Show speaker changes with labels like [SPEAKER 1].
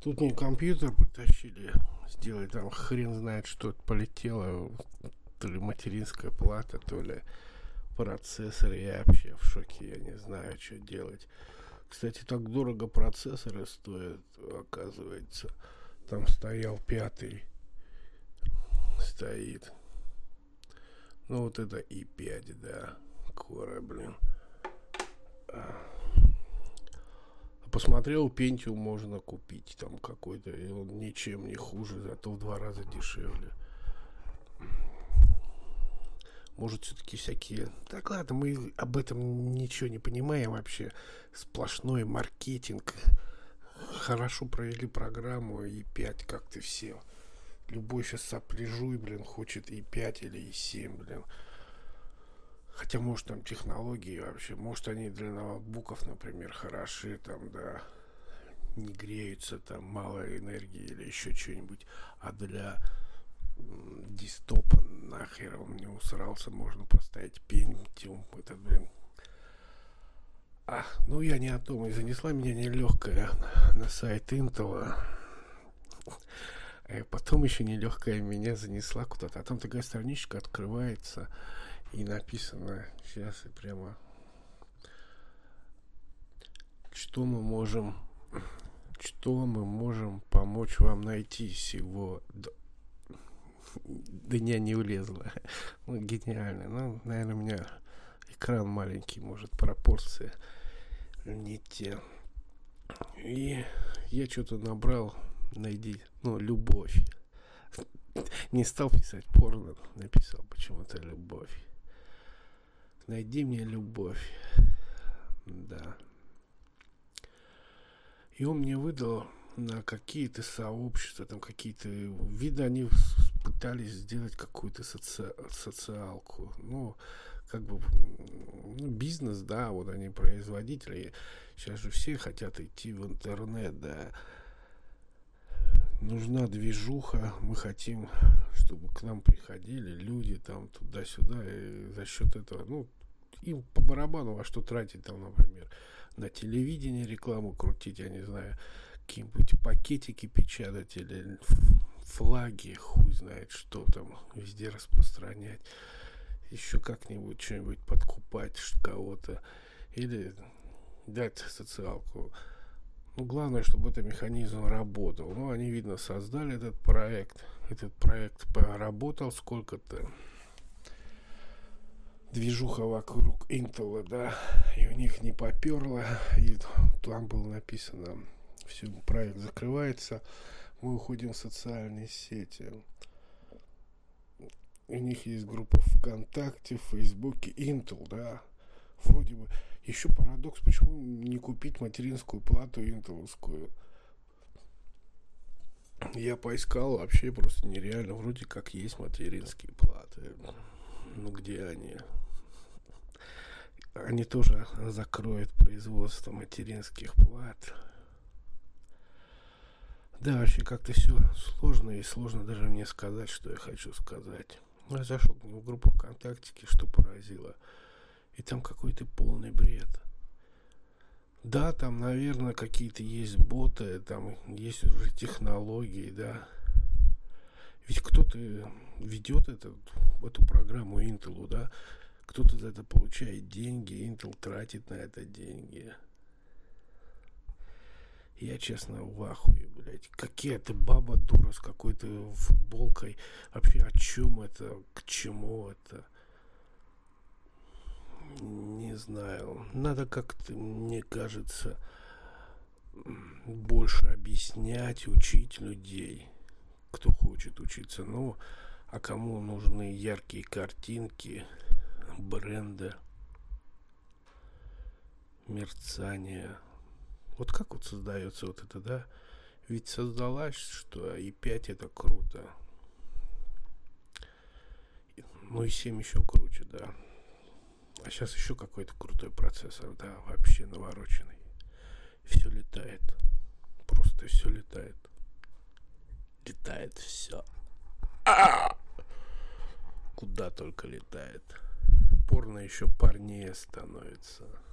[SPEAKER 1] Тут мне компьютер притащили сделать, там хрен знает, что это полетело. То ли материнская плата, то ли процессор. Я вообще в шоке, я не знаю, что делать. Кстати, так дорого процессоры стоят, оказывается. Там стоял пятый, стоит. Ну вот это i5, да, Core, блин. Посмотрел, Pentium можно купить там какой-то, и он ничем не хуже, зато в 2 раза дешевле. Может, все-таки всякие... Так, ладно, мы об этом ничего не понимаем вообще. Сплошной маркетинг. Хорошо провели программу, и 5 как-то все. Любой сейчас сопляжуй, блин, хочет и 5 или и 7, блин. Хотя, может, там технологии вообще, может, они для ноутбуков, например, хороши, там, да, не греются, там, мало энергии или еще что-нибудь, а для десктопа нахер он не усрался, можно поставить Pentium, этот, блин. Ну я не о том, и занесла меня нелегкая на сайт Intel, потом еще нелегкая меня занесла куда-то, а там такая страничка открывается, и написано, сейчас и прямо, что мы можем помочь вам найти всего. Дня не влезла. Ну, гениально. Ну, наверное, у меня экран маленький, может, пропорции не те. И я что-то набрал, любовь. Не стал писать порно, написал почему-то любовь. Найди мне любовь. Да. И он мне выдал на какие-то сообщества, там какие-то виды, они пытались сделать какую-то социалку. Ну, как бы, бизнес, да, вот они производители. Сейчас же все хотят идти в интернет, да. Нужна движуха, мы хотим, чтобы к нам приходили люди там туда-сюда, и за счет этого, им по барабану во что тратить там, например, на телевидении рекламу крутить, я не знаю, какие-нибудь пакетики печатать или флаги, хуй знает что там, везде распространять, еще как-нибудь что-нибудь подкупать кого-то или дать социалку. Главное, чтобы этот механизм работал. Они, видно, создали этот проект. Этот проект поработал сколько-то. Движуха вокруг Intel, да, и у них не поперло. И там было написано, все, проект закрывается, мы уходим в социальные сети. У них есть группа ВКонтакте, в Фейсбуке, Intel, да. Вроде бы. Еще парадокс, почему не купить материнскую плату интеловскую? Я поискал, вообще просто нереально. Вроде как есть материнские платы. Где они? Они тоже закроют производство материнских плат. Да, вообще как-то все сложно, и сложно даже мне сказать, что я хочу сказать. Я зашел в группу ВКонтакте, что поразило. И там какой-то полный бред. Да, там, наверное, какие-то есть боты, там есть уже технологии, да. Ведь кто-то ведет эту программу Intel, да. Кто-то за это получает деньги, Intel тратит на это деньги. Я, честно, в ахуе, блядь. Какая-то баба дура с какой-то футболкой. Вообще, о чем это? К чему это? Не знаю. Надо как-то, мне кажется, больше объяснять, учить людей, кто хочет учиться. А кому нужны яркие картинки, бренды, мерцание. Вот как вот создается вот это, да? Ведь создалась, что i5 это круто. И 7 еще круче, да. А сейчас еще какой-то крутой процессор, да, вообще навороченный. Все летает. Просто все летает. Летает все. Куда только летает. Порно еще парнее становится.